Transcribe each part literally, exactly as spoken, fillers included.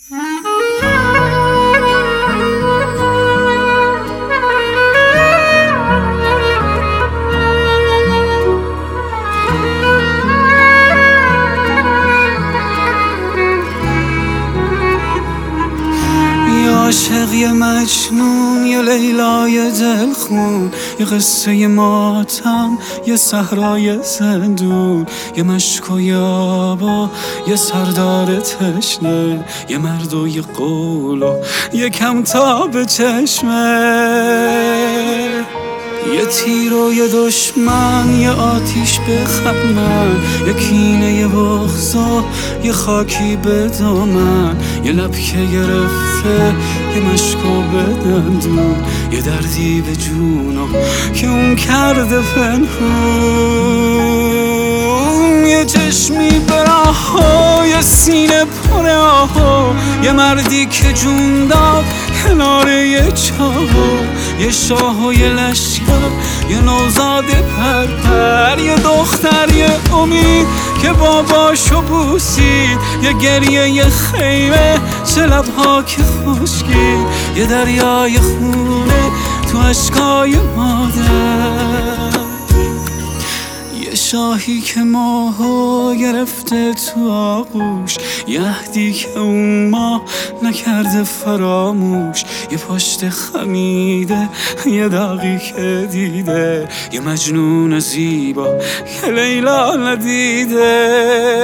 عاشق یه مجنون، یه لیلای دلخون، یه قصه ماتم، یه صحرای زندون، یه مشک و یابا، یه سردار تشنه، یه مرد و یه قول و یه کمتاب چشمه، یه تیر و یه دشمن، یه آتیش به خمن، یه کینه یه بغض و یه خاکی به دامن، یه لب که گرفته، یه مشکو به دندون، یه دردی به جونم که اون کرده پنهون، یه چشمی به راه، یه سینه پر آه، یه مردی که جون داد کنار یه چاه، یه شاه و یه لشکر، یه نوزاد پرپر، یه دختر، یه امید که باباشو بوسید، یه گریه، یه خیمه، چه لبها که خشکی، یه دریای خونه تو اشکای مادر، یه شاهی که ماهو گرفته تو آغوش، یه عهدی که اون ماه نکرده فراموش، یه پشت خمیده، یه داغی که دیده، یه مجنون زیبا که لیلا ندیده.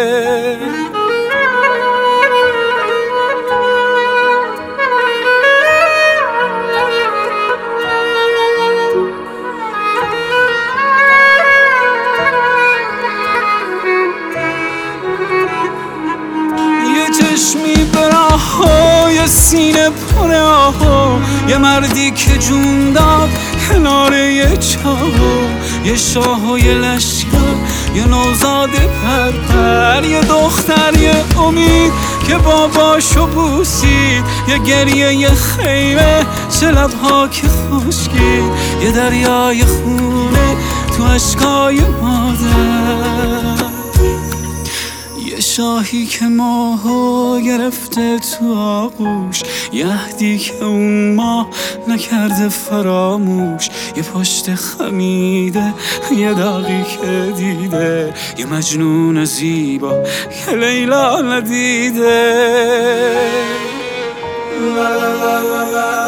چشمی به راه، یه سینه پر آه، یه مردی که جون داد کنار یه چاه، یه شاه و یه لشکر، یه نوزاد پرپر، یه دختر، یه امید که باباشو بوسید، یه گریه، یه خیمه، چه لبها که خشکی، یه دریای خونه تو اشکای مادر، یه شاهی که ماهو گرفته تو آغوش، یه عهدی که اون ماه نکرده فراموش، یه پشت خمیده، یه داغی که دیده، یه مجنون زیبا که لیلا ندیده. لا لا لا لا.